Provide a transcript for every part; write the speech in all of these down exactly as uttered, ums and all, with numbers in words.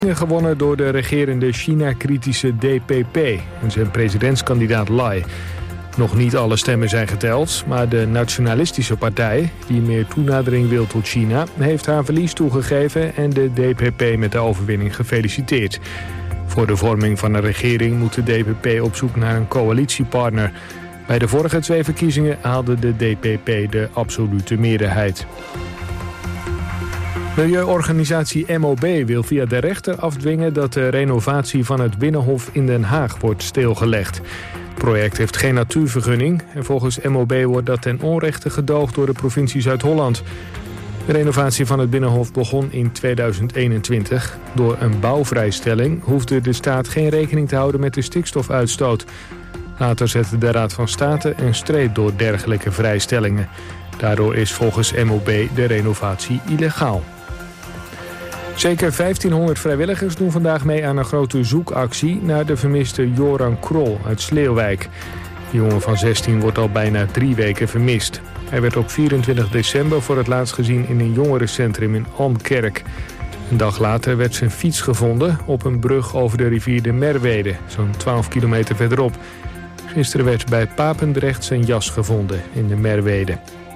gewonnen door de regerende China-kritische D P P en zijn presidentskandidaat Lai. Nog niet alle stemmen zijn geteld, maar de nationalistische partij, die meer toenadering wil tot China, heeft haar verlies toegegeven en de D P P met de overwinning gefeliciteerd. Voor de vorming van een regering moet de D P P op zoek naar een coalitiepartner. Bij de vorige twee verkiezingen haalde de D P P de absolute meerderheid. Milieuorganisatie M O B wil via de rechter afdwingen dat de renovatie van het Binnenhof in Den Haag wordt stilgelegd. Het project heeft geen natuurvergunning en volgens M O B wordt dat ten onrechte gedoogd door de provincie Zuid-Holland. De renovatie van het Binnenhof begon in tweeduizend eenentwintig. Door een bouwvrijstelling hoefde de staat geen rekening te houden met de stikstofuitstoot. Later zette de Raad van State een streep door dergelijke vrijstellingen. Daardoor is volgens M O B de renovatie illegaal. Zeker vijftienhonderd vrijwilligers doen vandaag mee aan een grote zoekactie naar de vermiste Joran Krol uit Sleeuwijk. De jongen van zestien wordt al bijna drie weken vermist. Hij werd op vierentwintig december voor het laatst gezien in een jongerencentrum in Almkerk. Een dag later werd zijn fiets gevonden op een brug over de rivier de Merwede, zo'n twaalf kilometer verderop. Gisteren werd bij Papendrecht zijn jas gevonden in de Merwede.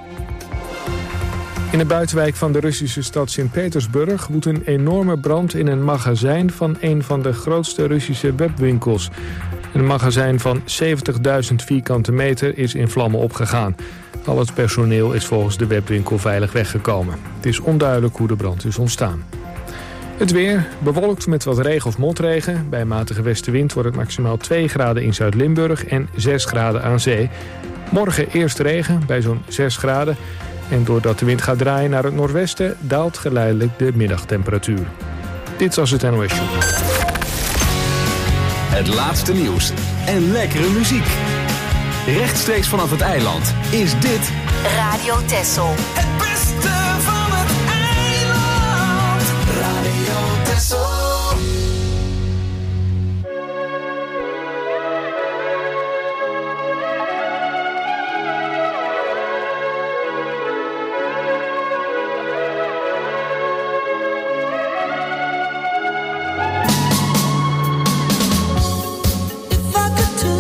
In de buitenwijk van de Russische stad Sint-Petersburg woedt een enorme brand in een magazijn van een van de grootste Russische webwinkels. Een magazijn van zeventigduizend vierkante meter is in vlammen opgegaan. Al het personeel is volgens de webwinkel veilig weggekomen. Het is onduidelijk hoe de brand is ontstaan. Het weer, bewolkt met wat regen of motregen. Bij matige westenwind wordt het maximaal twee graden in Zuid-Limburg en zes graden aan zee. Morgen eerst regen bij zo'n zes graden. En doordat de wind gaat draaien naar het noordwesten, daalt geleidelijk de middagtemperatuur. Dit was het N O S Show. Het laatste nieuws en lekkere muziek. Rechtstreeks vanaf het eiland is dit Radio Texel. Het beste van het eiland. Radio Texel.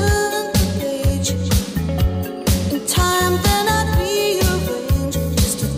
Just to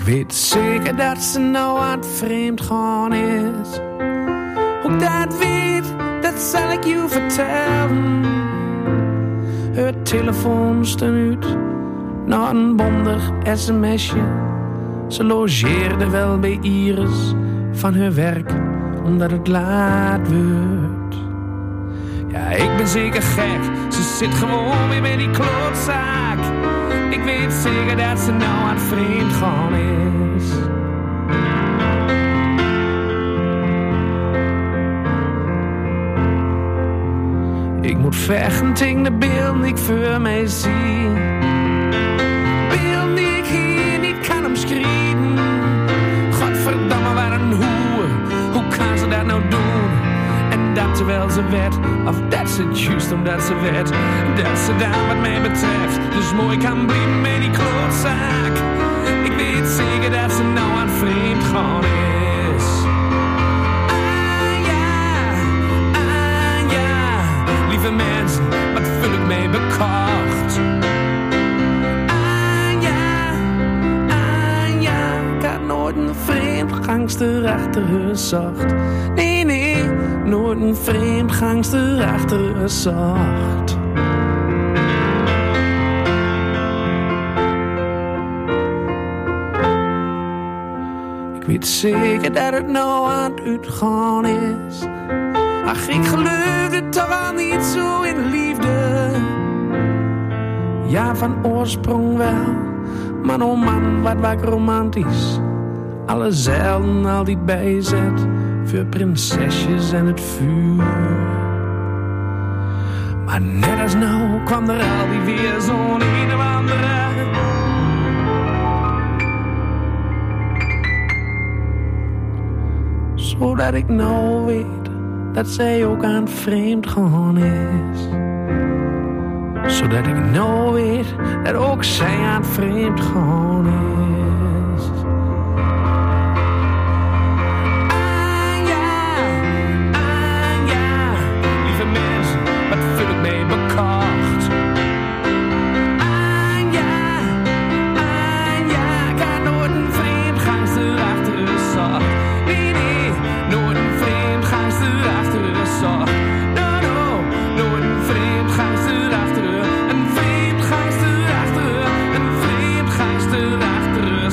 weet zeker dat ze nou aan het vreemd gaan is. Hoe ik dat weet, dat zal ik je vertellen. Het telefoon staat uit, na een bondig sms'je. Ze logeerde wel bij Iris van haar werk, omdat het laat wordt. Ja, ik ben zeker gek, ze zit gewoon weer bij die klootzaak. Ik weet zeker dat ze nou aan het vreemd gaan is. Ik moet vechten tegen de beelden die ik voor mij zie. Beelden die ik hier niet kan omschrijven. Godverdamme, waar een hoer. Hoe kan ze dat nou doen? En dat terwijl ze werd, of dat ze juist omdat ze werd, dat ze daar wat mij betreft dus mooi kan blijven met die klootzaak. Ik weet zeker dat ze nou aan vreemd gaan is. Ah ja, ah ja, lieve mensen, wat vul ik mee bekocht. Ah ja, ah ja, ik had nooit een vreemdgangster achter haar zacht. Nee, nee, nooit een vreemdgangster achter haar zacht. Ik weet zeker dat het nou aan het uitgaan is. Ach, ik geloofde toch al niet zo in liefde. Ja, van oorsprong wel, maar oh man, wat was ik romantisch. Alle zeilen al die bijzet voor prinsesjes en het vuur. Maar net als nou kwam er alweer weer zo'n een of andere. Zodat ik nou weet dat zij ook aan het vreemd gaan is. Zodat ik nou weet dat ook zij aan het vreemd gaan is. Ah ja, ah ja, lieve mensen, wat vul ik mee bekocht. Ah ja, ah ja, ik had nooit een vreemdgangster achter de zak. Nee, nee, nooit een vreemdgangster achter de zak. No, no, nooit een vreemdgangster achter de. Een vreemdgangster achter de. Een vreemdgangster achter de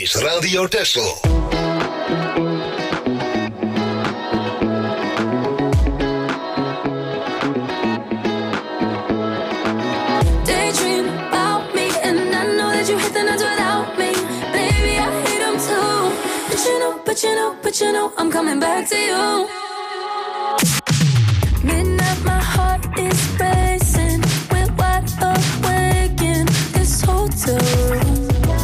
is Radio Texel. Daydream about me, and I know that you hit the nuts without me. Baby, I hate them too. But you know, but you know, but you know, I'm coming back to you. Midnight, my heart is racing. We're wide awake in this hotel room.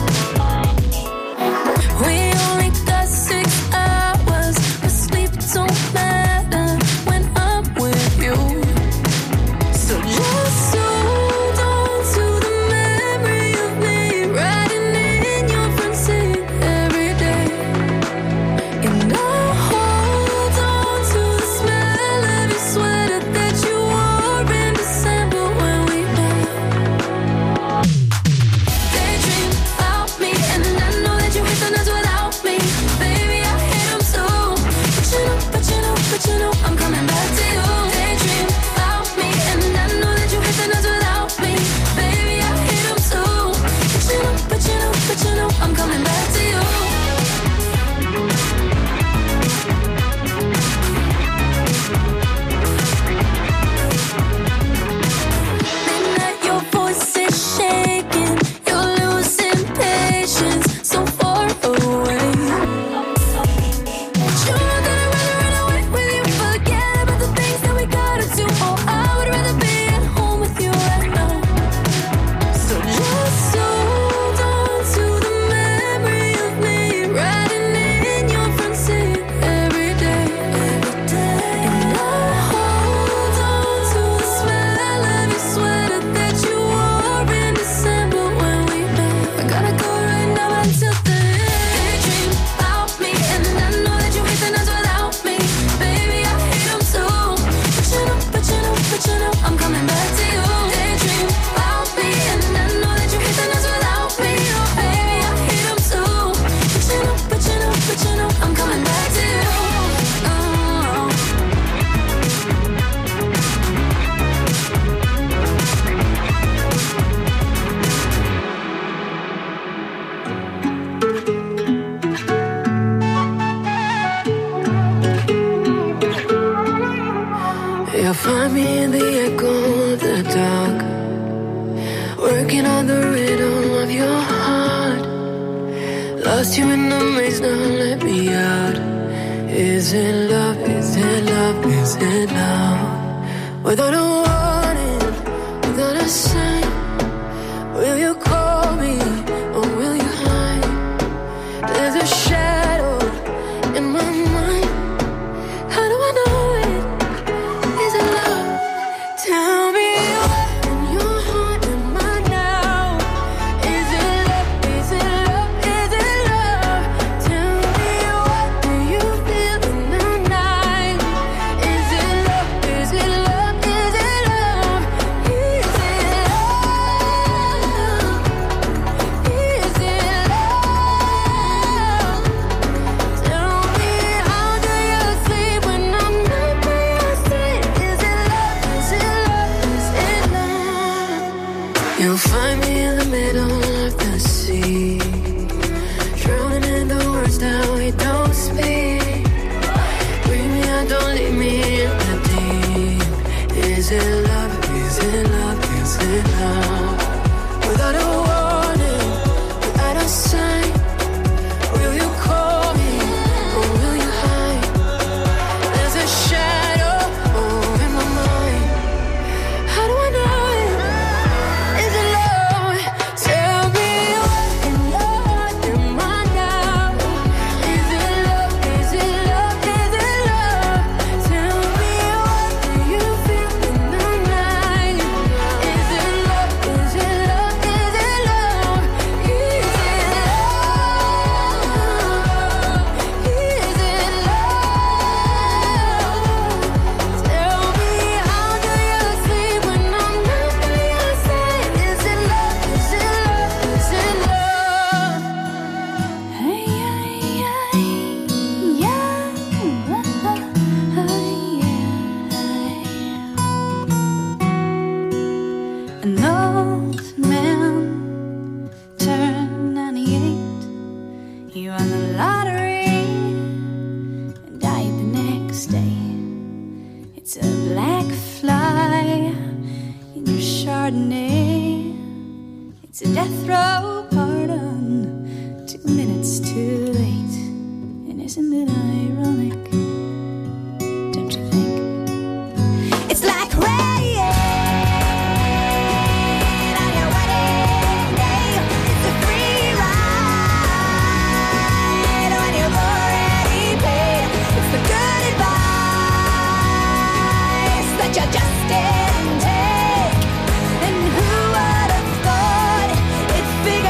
We only got six hours, but sleep don't matter when I'm with you. So just hold on to the memory of me riding in your front seat every day. And I'll hold on to the smell of your sweater that you wore in December when we met. Daydream about me, and I know that you hate the nights without me. Baby, I hate them too. But you know, but you know, but you know, I'm coming back to you. Daydream about me, and I know that you hate the nights without me. Baby, I hate them too. But you know, but you know, but you know, I'm coming back to you. Midnight, your voice is shaking. You're losing patience, so far away. But you're not gonna run, run away with you. Forget about the things that we gotta do. Oh, I would rather be at home with you right now. So just hold on to the memory of me riding in your front seat every day, every day. And I'll hold on to the smell of your sweater that you wore in December when we met. I gotta go right now until the end. Daydream about me, and I know that you hate the nights without me. Baby, I hate them too. But you know, but you know, but you know, I'm coming back to you. Daydream about me, and I know that you hate the nights without me. Oh, baby, I hate them too. But you know, but you know, but you know, I'm coming back to you. Oh. You'll find me in the echo of the dark, working on the rhythm of your heart. Lost you in the maze, now let me out. Is it love? Is it love? Is it love? Without a warning, without a sign, will you call me or will you hide? There's a shadow in my mind. How do I know it? Is it love? Tell me what's in your heart and mine now. Is it love? Is it love? Is it love? Tell me what do you feel in the night? Is it love? Is it love? Is it love? a black fly in your Chardonnay. It's a death row pardon, two minutes too late. And isn't it ironic? Don't you think? It's like rain on your wedding day. It's a free ride when you've already paid. It's the good advice that you just didn't take. And who would have thought it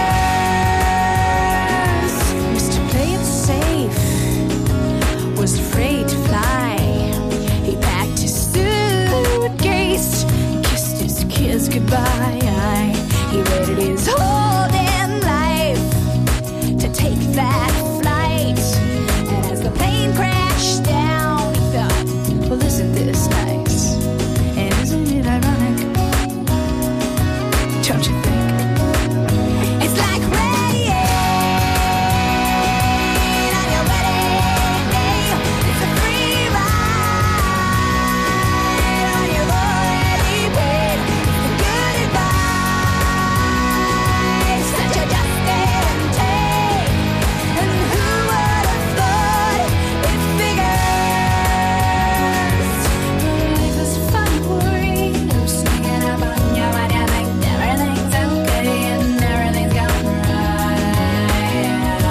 figures? Mister Play It Safe was afraid to fly. He packed his suitcase, kissed his kids goodbye. He waited his whole damn life to take that flight. And as the plane crashed down, he thought, well, isn't this nice? And isn't it ironic? Don't you think? It's like rain on your wedding day. It's a free ride when you've already paid. The good advice that you just didn't take. And who would have thought it figures? Life is funny, worried. I'm sneaking up on you when you think everything's okay and everything's going right.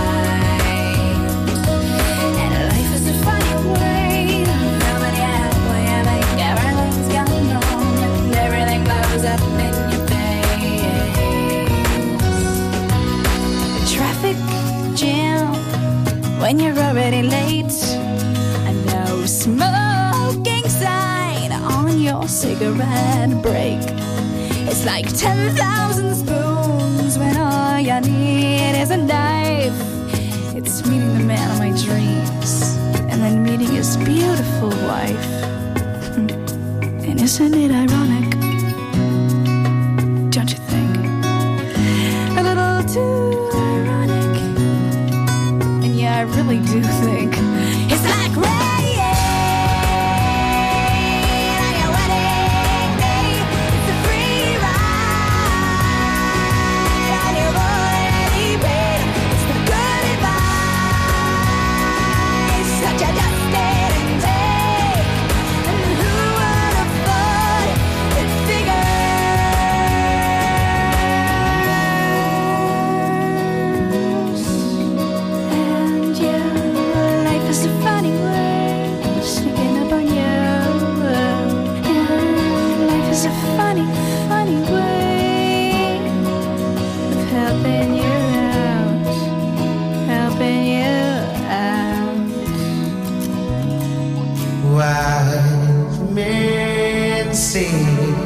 And life is a funny way. Coming out when you think everything's going wrong and everything blows up in your face. The traffic jam when you're already late. A no smoking sign on your cigarette break. It's like ten thousand spoons when all you need is a knife. It's meeting the man of my dreams and then meeting his beautiful wife. Hmm. And isn't it ironic? Don't you think? A little too ironic. And yeah, I really do think it's like rain on your wedding day. It's a free ride when you've already paid. It's the good advice that you just didn't take. And who would have thought it figures? And yeah, life is a funny way, sneaking up on you. And life is a funny, funny way of helping you out, helping you out. Wise men say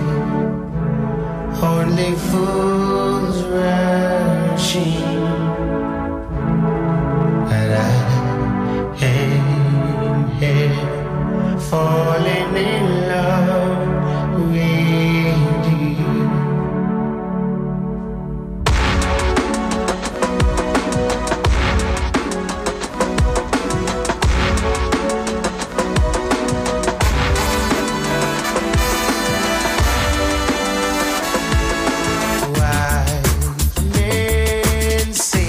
only fools rushing, and I am here falling in love with you. Wise men say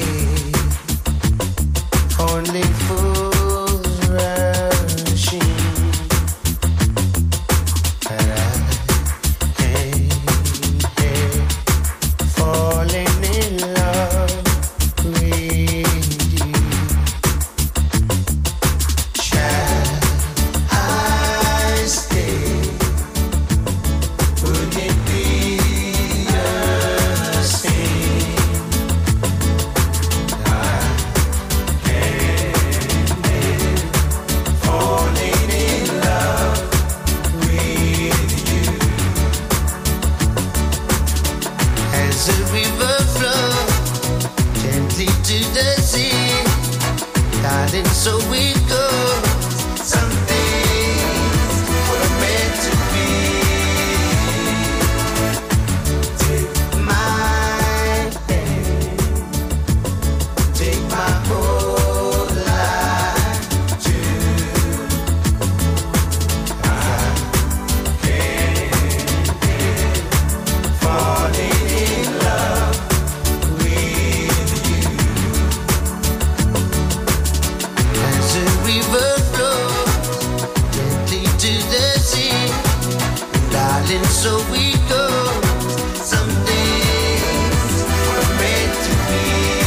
only fools rushing, darling, so we go. Some days we're meant to be.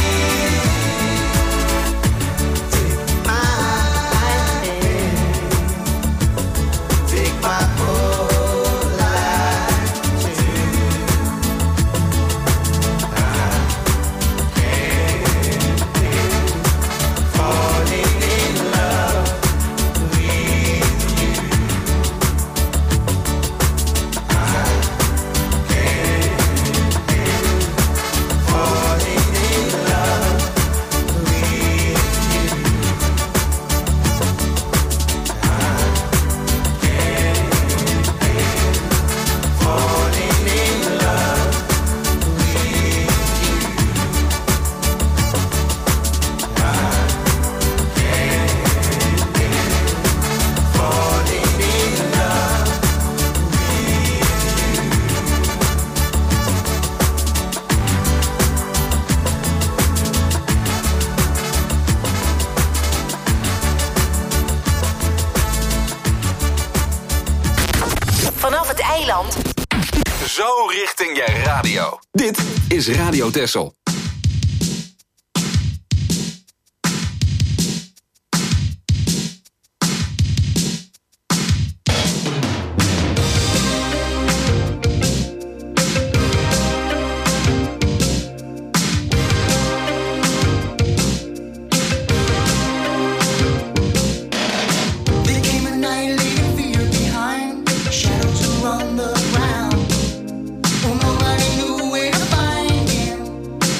Take my hand, take my whole life too. I can't live falling in love with you. I can't live falling in love with you. I can't live falling in love with you. I can't live falling in love Vanaf het eiland. Zo richting je radio. Dit is Radio Texel. There came a night leaving fear behind, shadows around the ground. Oh, nobody knew where to find him.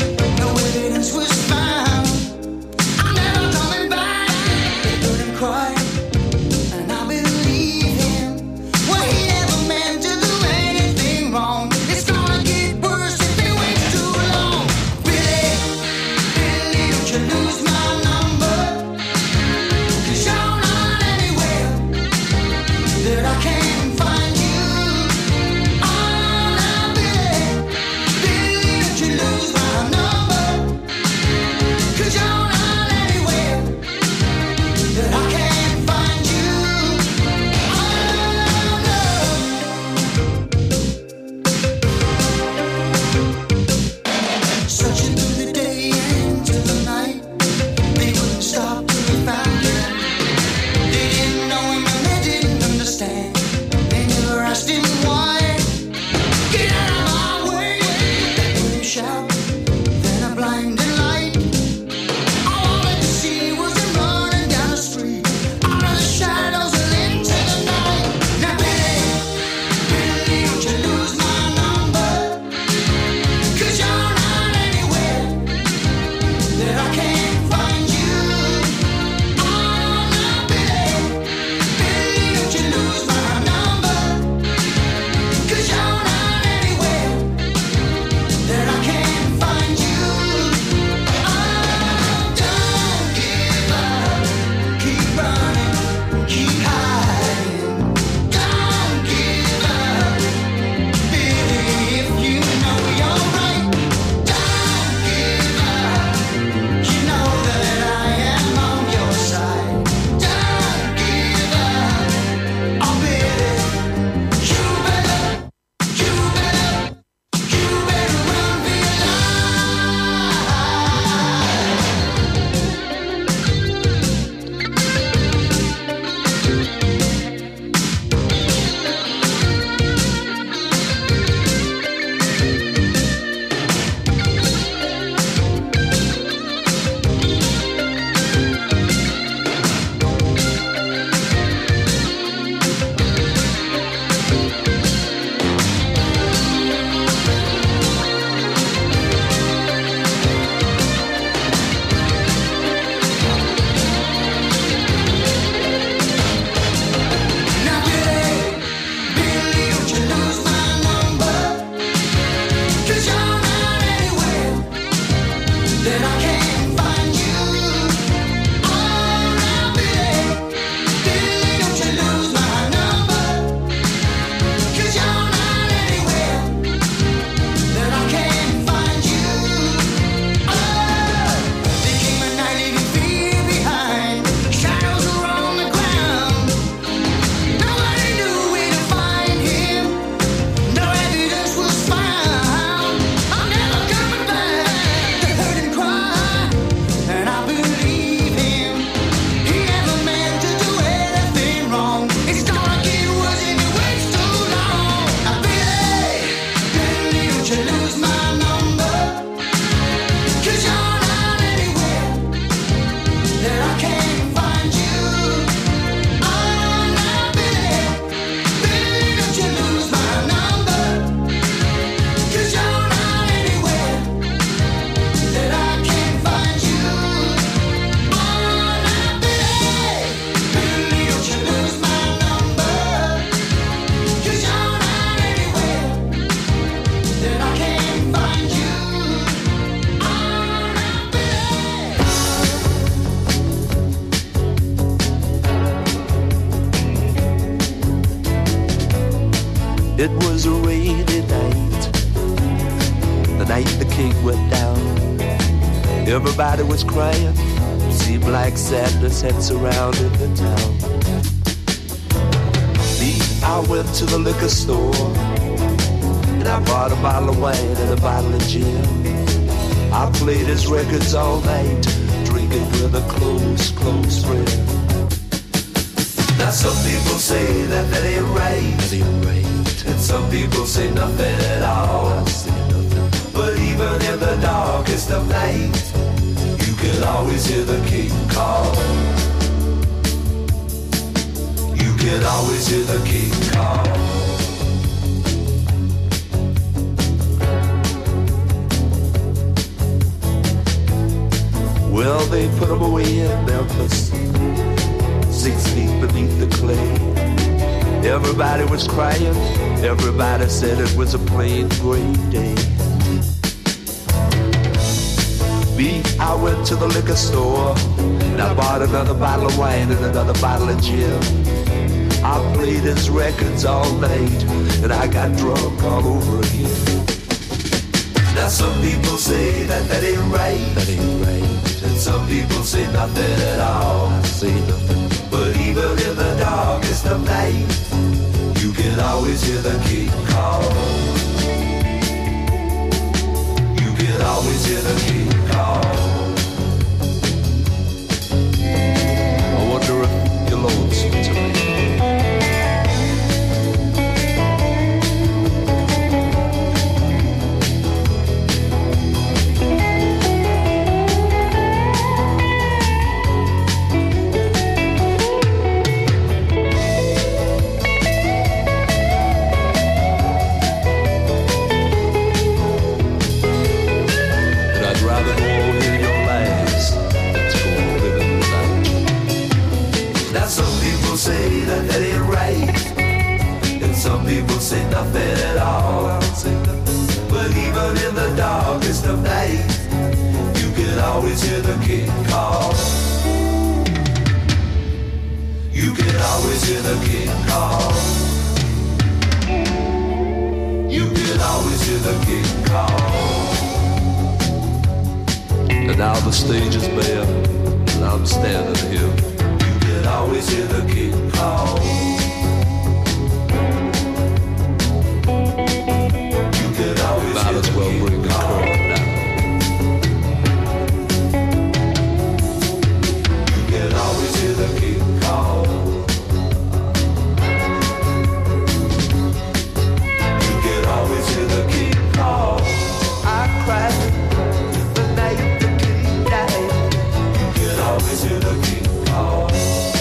It was a rainy night, the night the king went down. Everybody was crying, seemed like sadness had surrounded the town. Me, I went to the liquor store, and I bought a bottle of wine and a bottle of gin. I played his records all night, drinking with a close, close friend. Now some people say that that ain't right, that ain't right. And some people say nothing at all. I say nothing. But even in the darkest of night, you can always hear the king call. You can always hear the king call. Well, they put him away in Memphis, six feet beneath the clay. Everybody was crying, everybody said it was a plain gray day. Me, I went to the liquor store, and I bought another bottle of wine and another bottle of gin. I played his records all night, and I got drunk all over again. Now some people say that that ain't right, that ain't right. And some people say nothing at all, I say nothing. But even in the darkest of night, you can always hear the king call. You can always hear the king call. I wonder if you're lonesome tonight. Say that that ain't right, and some people say nothing at all. But even in the darkest of night, you can always hear the king call. You can always hear the king call. You can always hear the king call. And now the stage is bare, and I'm standing here. You can always hear the king call. You can always Might hear as well the bring the curtain down. You can always hear the king call. You can always hear the king call. I cried the night the king died. You can always hear the king call.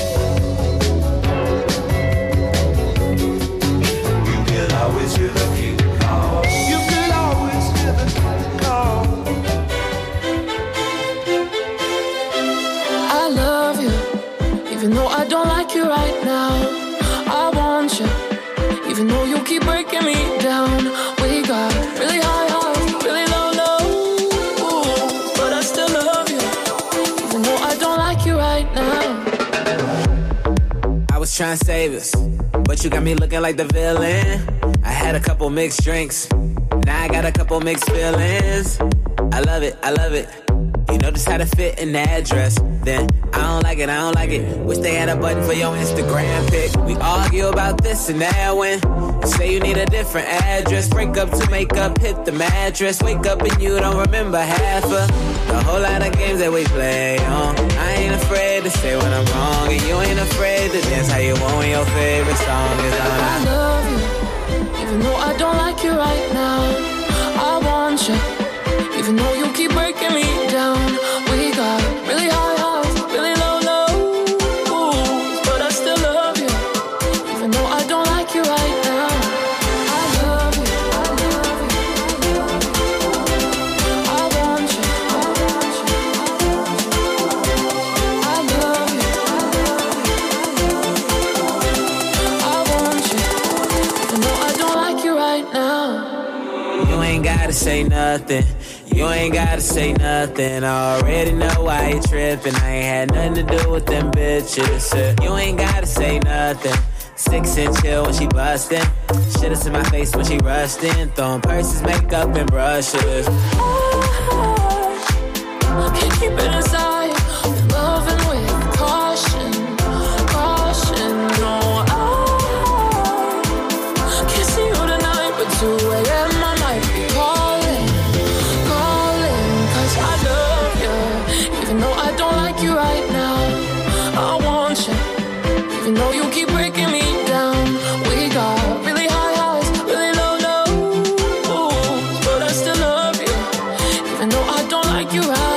Always hear the king call. You could always hear the king call. I love you, even though I don't like you right now. I want you, even though you keep breaking me down. We got really high highs, really low lows, but I still love you, even though I don't like you right now. I was trying to save us, but you got me looking like the villain. I had a couple mixed drinks, now I got a couple mixed feelings. I love it, I love it. You know just how to fit in that dress. Then I don't like it, I don't like it. Wish they had a button for your Instagram pic. We argue about this and that when you say you need a different address. Break up to make up, hit the mattress. Wake up and you don't remember half of the whole lot of games that we play on. I ain't afraid to say when I'm wrong, and you ain't afraid to dance how you want when your favorite song is on. I love you, even though I don't like you right now. I want you, even though you keep breaking me down. We got really high highs, really low lows, but I still love you, even though I don't like you right now. I love you, I love you, I want you, I want you, I love you, I want you, even though I don't like you right now. You ain't gotta say nothing. You ain't gotta say nothing. I already know why you tripping. I ain't had nothing to do with them bitches. You ain't gotta say nothing. Six and chill when she bustin'. Shit is in my face when she rushed in. Throwing purses, makeup, and brushes. I can't keep it inside. With love and with caution, caution. No, I can't see you tonight, but two a.m. I might be calling, calling. Cause I love you, even though I don't like you right now. I want you, even though you keep breaking me down. We got really high highs, really low lows, but I still love you, even though I don't like you right.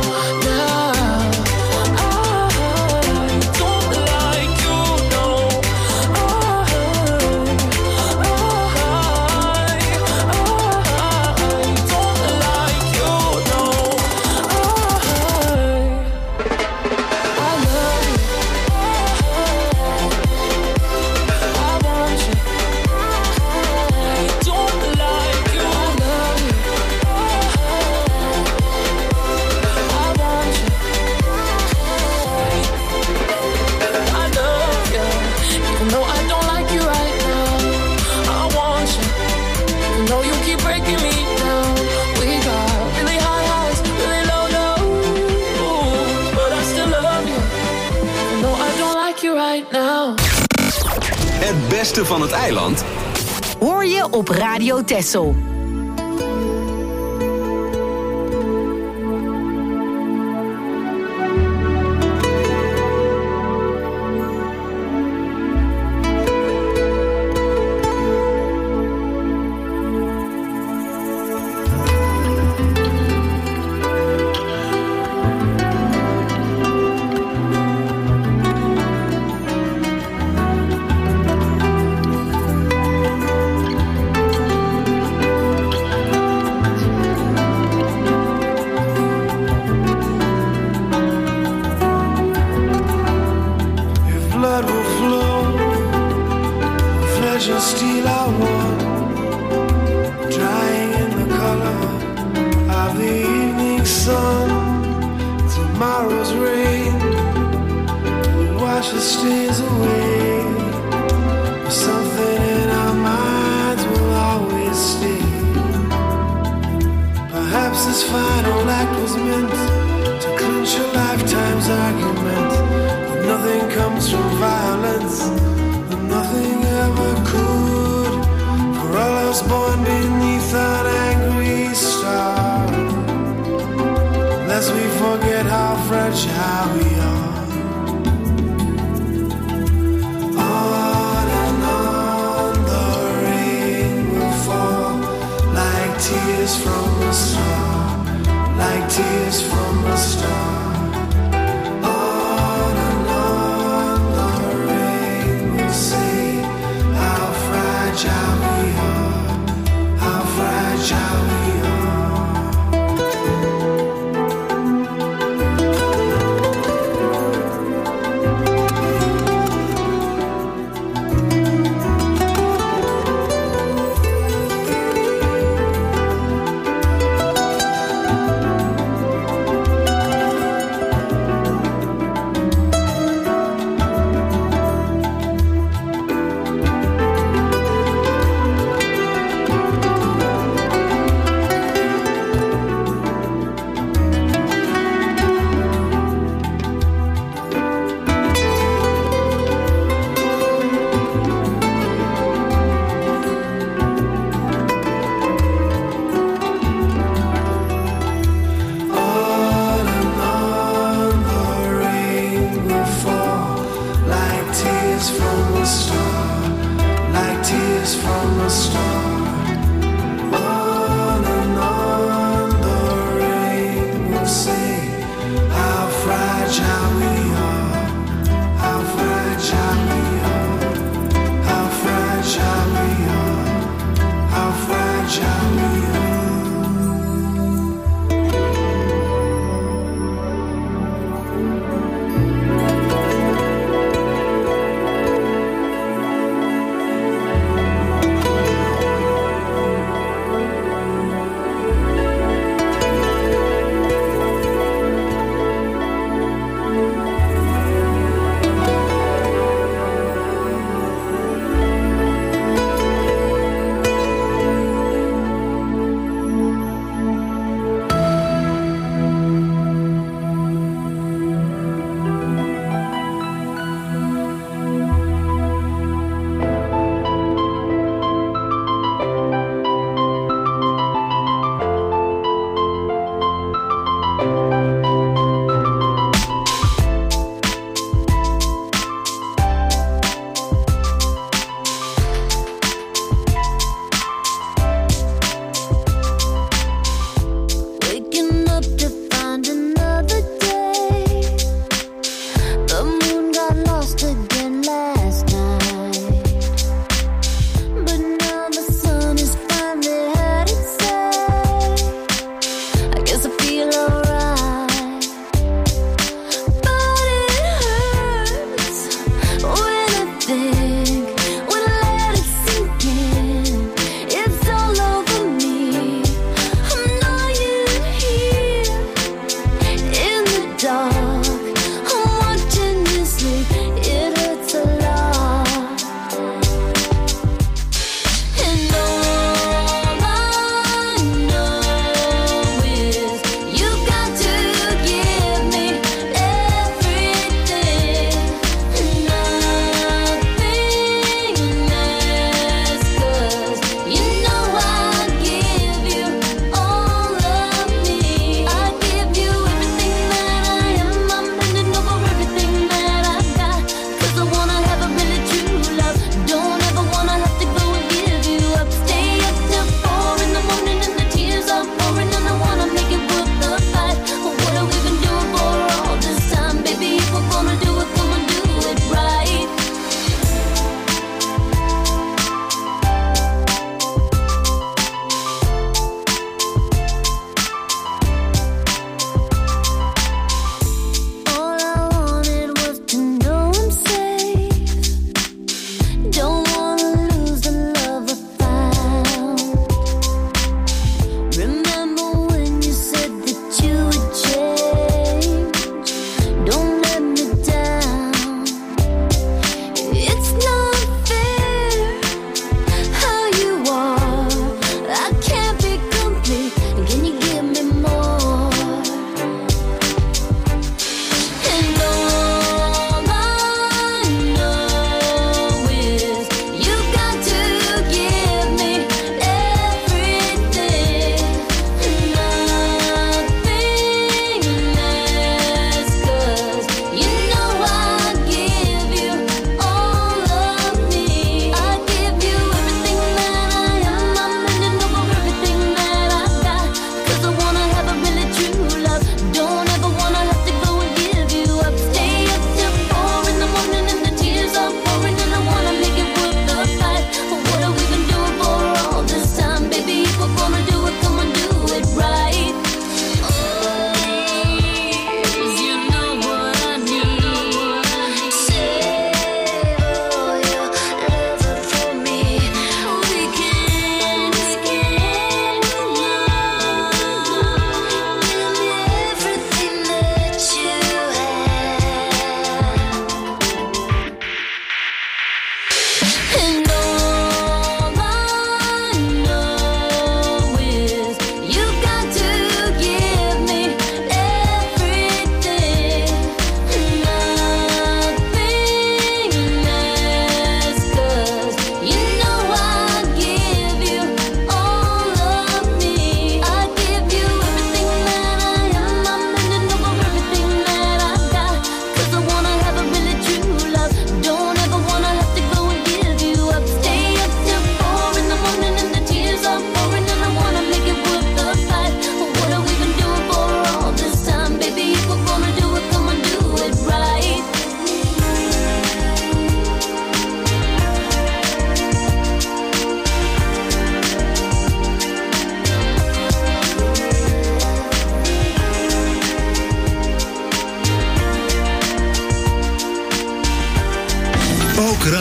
Het beste van het eiland hoor je op Radio Texel.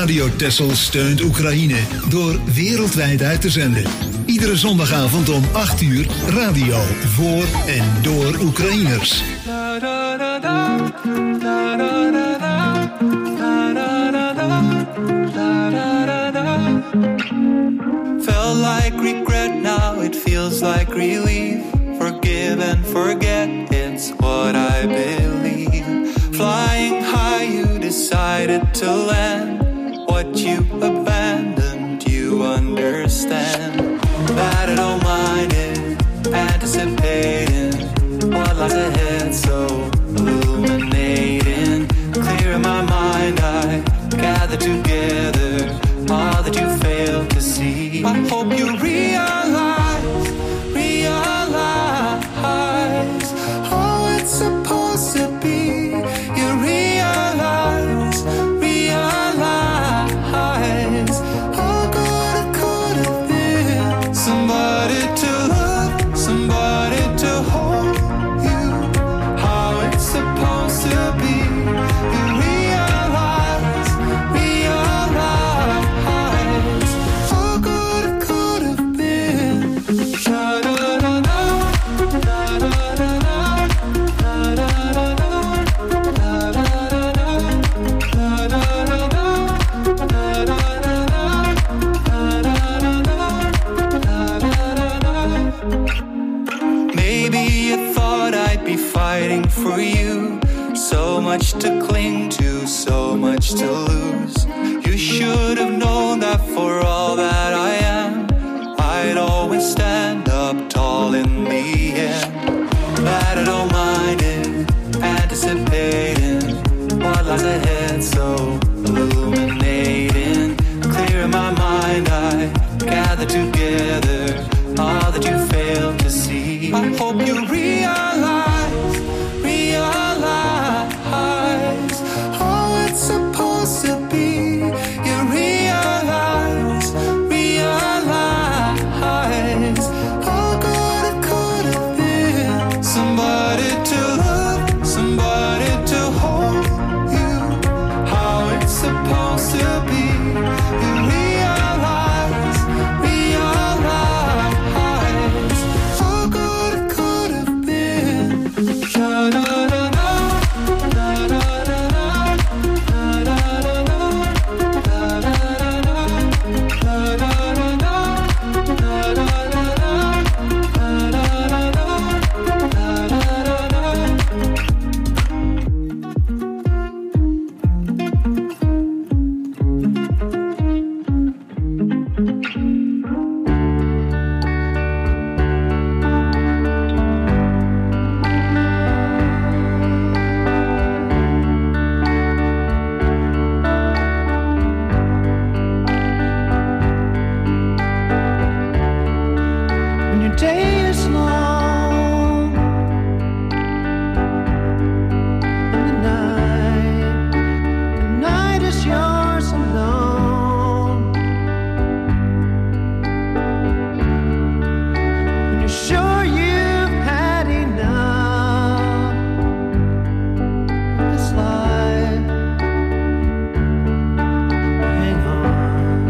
Radio Texel steunt Oekraïne door wereldwijd uit te zenden. Iedere zondagavond om acht uur radio voor en door Oekraïners. Felt like regret, now it feels like relief. Forgive and forget, it's what I believe. Flying high, you decided to land. What you abandoned, you understand. That I don't mind it, anticipating what lies ahead, so illuminating. Clear in my mind, I gather together all that you failed to see. I hope you realize, realize how it's supposed to be. You realize, realize how good it could have been. Somebody to love, somebody to hold you. How it's supposed to be. You realize, realize how good it could have been. Da-da-da-da, da-da-da-da, maybe you thought I'd be fighting for you. So much to cling to, so much to lose. You should have known that for all that I am, I'd always stand up tall in the end. That I don't mind it, anticipating what lies ahead, so illuminating. Clear in my mind, I gather together all that you failed to see. I hope you realize, realize how it's supposed to be. You realize, realize how good it could have been. Somebody to love, somebody to hold you. How it's supposed to be. You realize, realize how good it could have been. Da-da-da-da, da-da-da-da, when your day is long and the night, the night is yours alone. When you're sure you've had enough of this life, hang on.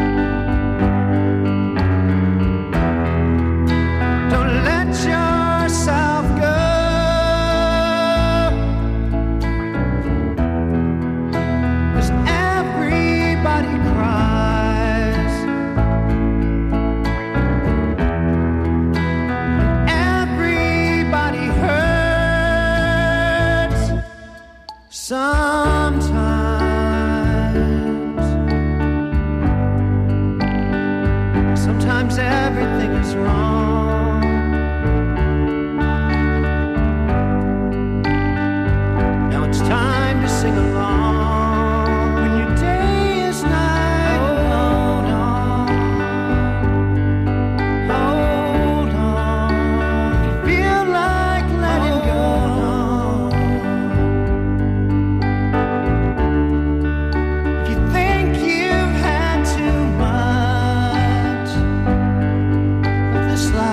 Don't let yourself go. 'Cause everybody cries. Everybody hurts sometimes. Sometimes everything is wrong. Now it's time to sing along. When your day is night, hold on, hold on. If you feel like letting go, if you think you've had too much of this life.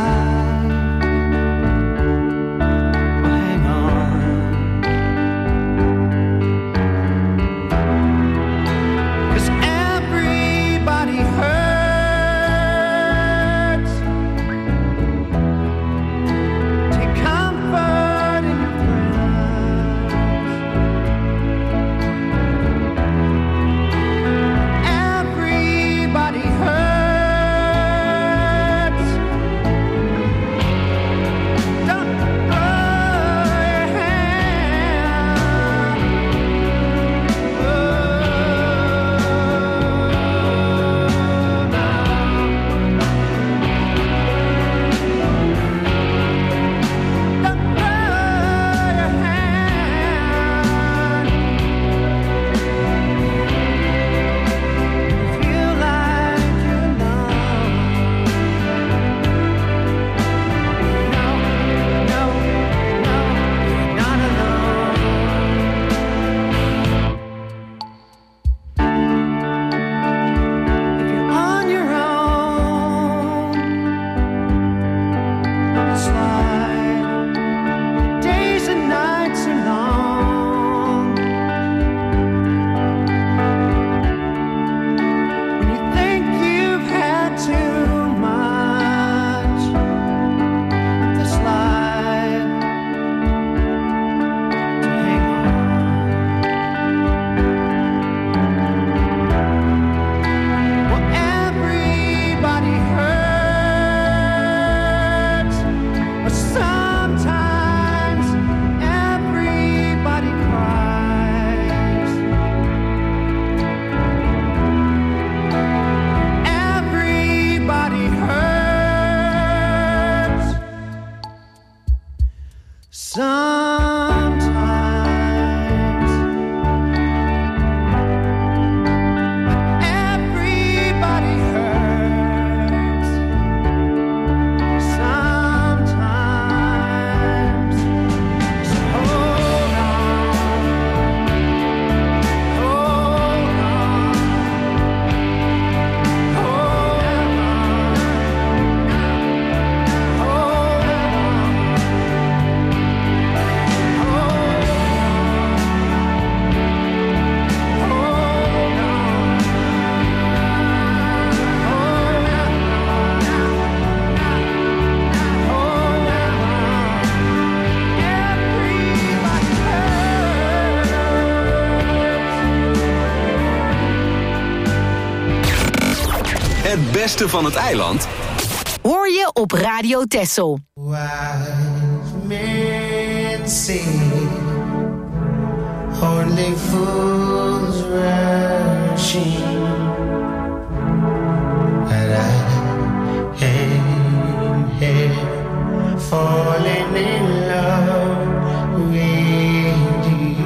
beste van het eiland hoor je op Radio Texel. Wise men say only fools rush in, and I am here falling in love with you.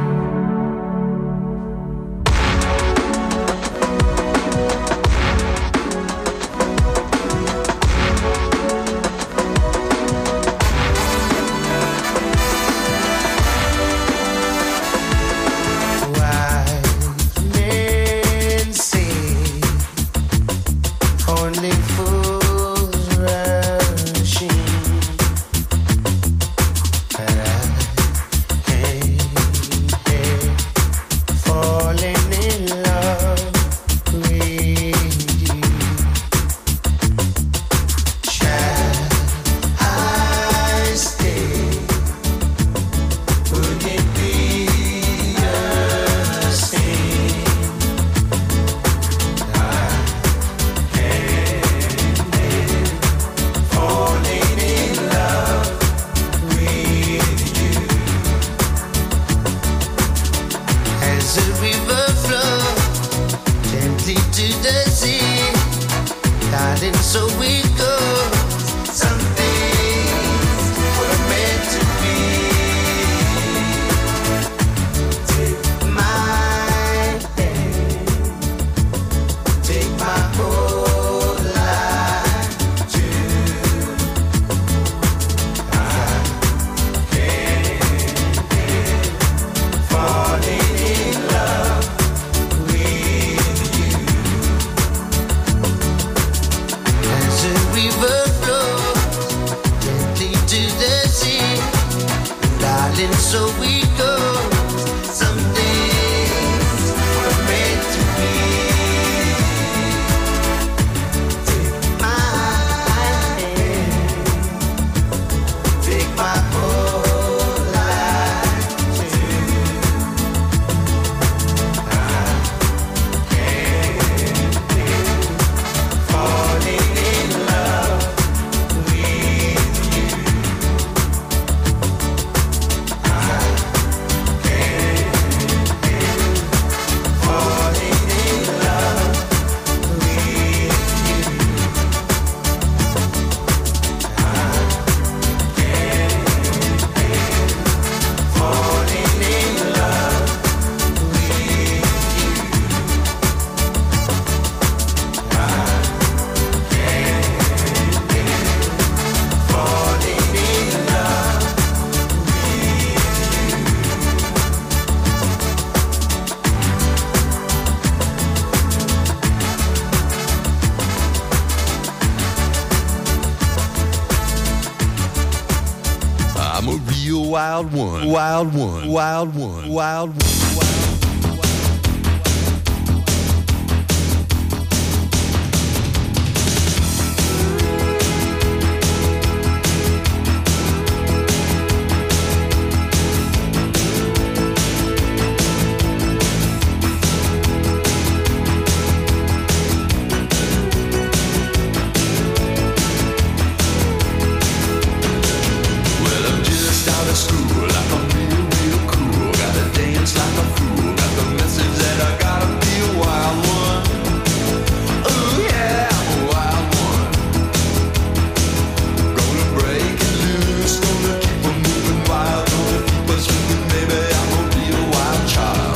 Wild one, wild one, wild one, wild one. School, like I'm real, real cool. Gotta dance like a fool. Got the message that I gotta be a wild one. Ooh yeah, I'm a wild one. Gonna break it loose, gonna keep on moving wild, gonna keep us swinging, baby. I'm a real wild child.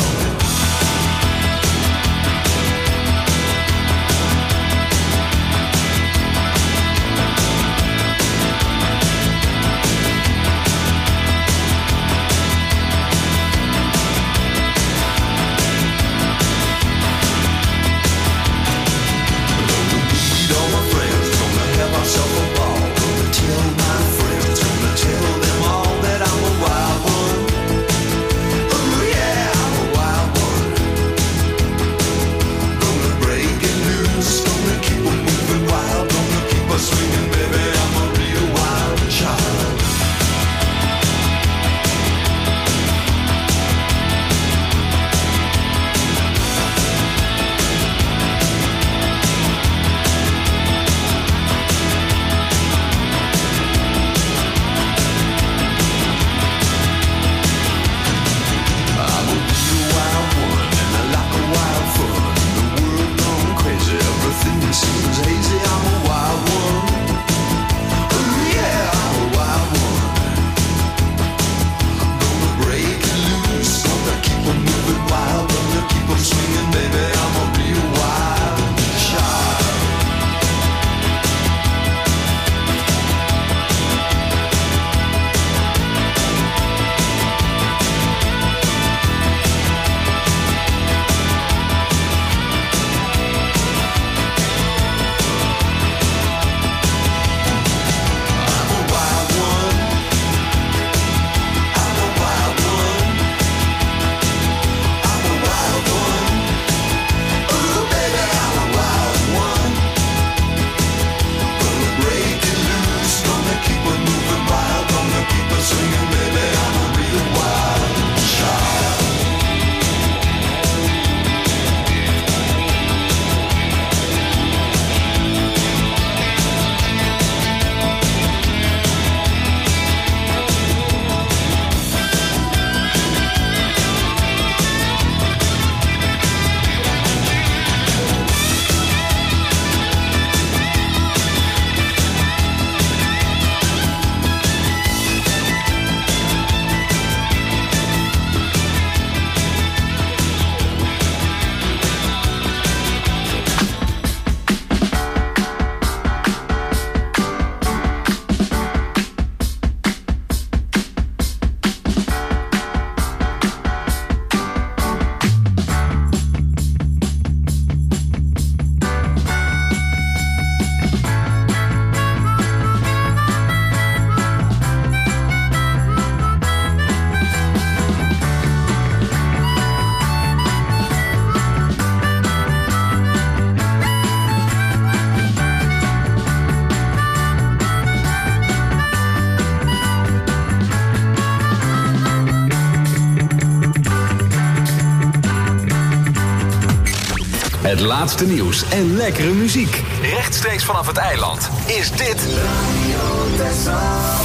Het laatste nieuws en lekkere muziek. Rechtstreeks vanaf het eiland is dit Radio Texel.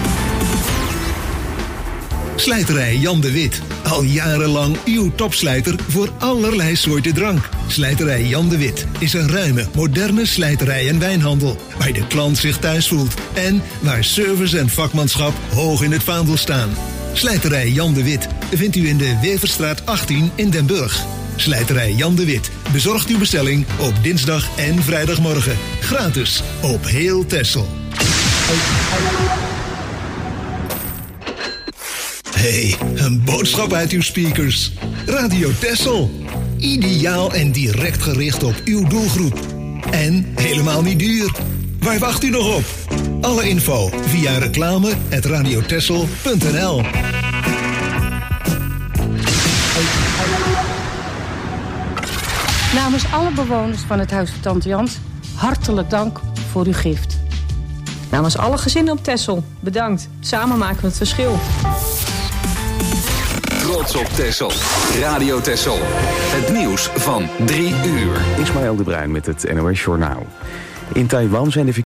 Slijterij Jan de Wit. Al jarenlang uw topslijter voor allerlei soorten drank. Slijterij Jan de Wit is een ruime, moderne slijterij en wijnhandel. Waar de klant zich thuis voelt. En waar service en vakmanschap hoog in het vaandel staan. Slijterij Jan de Wit vindt u in de Weverstraat achttien in Den Burg. Slijterij Jan de Wit bezorgt uw bestelling op dinsdag en vrijdagmorgen. Gratis op heel Texel. Hey, een boodschap uit uw speakers. Radio Texel. Ideaal en direct gericht op uw doelgroep. En helemaal niet duur. Waar wacht u nog op? Alle info via reclame at radiotexel punt n l. Namens alle bewoners van het Huis van Tante Jans, hartelijk dank voor uw gift. Namens alle gezinnen op Texel, bedankt. Samen maken we het verschil. Trots op Texel. Radio Texel. Het nieuws van drie uur. Ismaël de Bruin met het N O S Journaal. In Taiwan zijn de